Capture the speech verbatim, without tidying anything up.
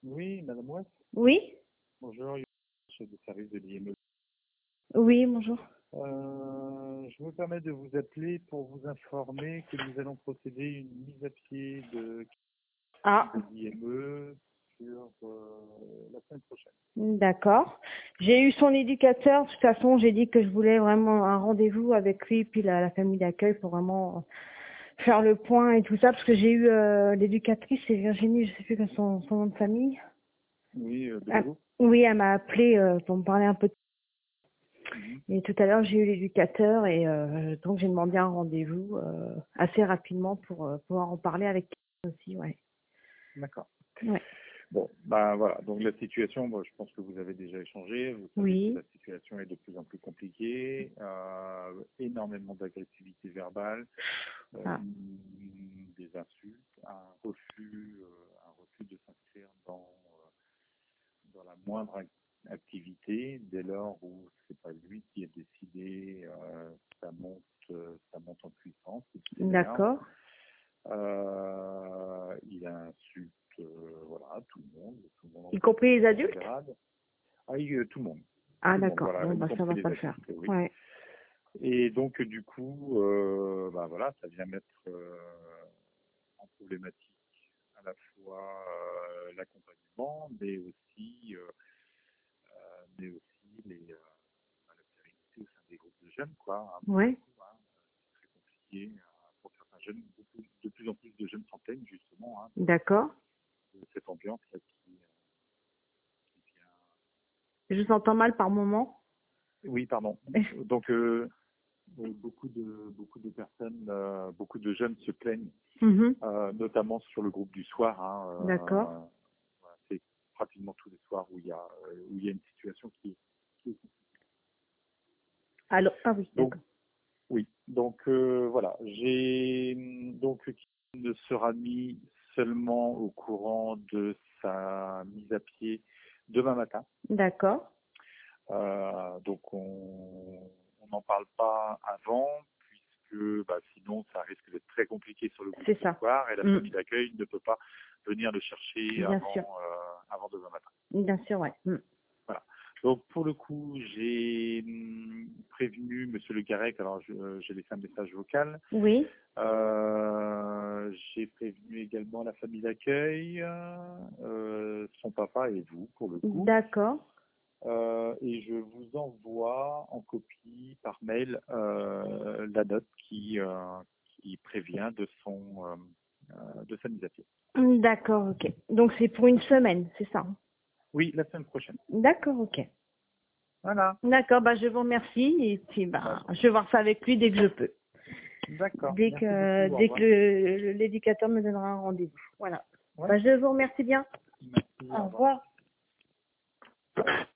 Oui, Madame Ouest. Oui. Bonjour, chef de service de l'I M E. Oui, bonjour. Euh, je me permets de vous appeler pour vous informer que nous allons procéder à une mise à pied de, Ah, de l'I M E sur euh, la semaine prochaine. d'accord. J'ai eu son éducateur. De toute façon, j'ai dit que je voulais vraiment un rendez-vous avec lui puis la, la famille d'accueil pour vraiment faire le point et tout ça, parce que j'ai eu euh, l'éducatrice, c'est Virginie, je sais plus son, son nom de famille. Oui, euh, Ah, Bello. oui, elle m'a appelé euh, pour me parler un peu. Mhm. Et tout à l'heure, j'ai eu l'éducateur et euh, donc j'ai demandé un rendez-vous euh, assez rapidement pour euh, pouvoir en parler avec elle aussi, ouais. D'accord. Ouais. Bon, bah voilà. Donc la situation, bon, je pense que vous avez déjà échangé. Vous savez que Oui. la situation est de plus en plus compliquée. Euh, énormément d'agressivité verbale, euh, Ah, des insultes, un refus, euh, un refus de s'inscrire dans euh, dans la moindre ac- activité, dès lors où c'est pas lui qui a décidé, euh, ça monte, euh, ça monte en puissance, il s'énerve, d'accord. euh, il insulte, euh, voilà, tout le monde, tout le monde Y en fait compris les en adultes? grade. Ah, oui, euh, tout le monde, Ah, tout le monde, d'accord. voilà, Bon, y bah, ça compris va les pas le faire. adultes, oui. Ouais. Et donc du coup, euh, bah voilà, ça vient mettre euh, en problématique à la fois euh, l'accompagnement, mais aussi euh, euh, mais aussi les, euh, bah, la sérénité au sein des groupes de jeunes, quoi. Hein, pour le Ouais. coup, hein, c'est très compliqué euh, pour certains jeunes, beaucoup, de plus en plus de jeunes centaines, justement, hein, D'accord. de, de cette ambiance là, qui, euh, qui vient. Je vous entends mal par moment. Oui, pardon. Donc, euh, euh, beaucoup de beaucoup de personnes, euh, beaucoup de jeunes se plaignent, Mhm. euh, notamment sur le groupe du soir. Hein, D'accord. euh, voilà, c'est pratiquement tous les soirs où il y a euh, où il y a une situation qui, qui est. Alors, ah oui, Donc d'accord. oui, donc euh, voilà, j'ai donc qui ne sera mis seulement au courant de sa mise à pied demain matin. D'accord. Euh, donc on on n'en parle pas avant puisque bah, sinon ça risque d'être très compliqué sur le groupe C'est ce ça. soir et la Mm. famille d'accueil ne peut pas venir le chercher Bien sûr. avant euh, avant demain matin. Bien sûr, ouais. Mm. Voilà. Donc pour le coup, j'ai hum, prévenu Monsieur Le Garec, alors je- euh, j'ai laissé un message vocal. Oui. Euh, j'ai prévenu également la famille d'accueil, euh, son papa et vous pour le coup. D'accord. Euh, et je vous envoie en copie par mail euh, la note qui, euh, qui prévient de son euh, euh, de sa mise à pied. Mm, d'accord, ok. Donc c'est pour une semaine, c'est ça? Oui, la semaine prochaine. D'accord, ok. Voilà. D'accord, bah je vous remercie et puis Bah, bah je vais voir ça avec lui dès que je peux. d'accord. Dès Merci que beaucoup. Au dès que revoir. le- le- l'éducateur me donnera un rendez-vous. Voilà. Ouais. Bah je vous remercie bien. Merci. Au Au revoir. revoir.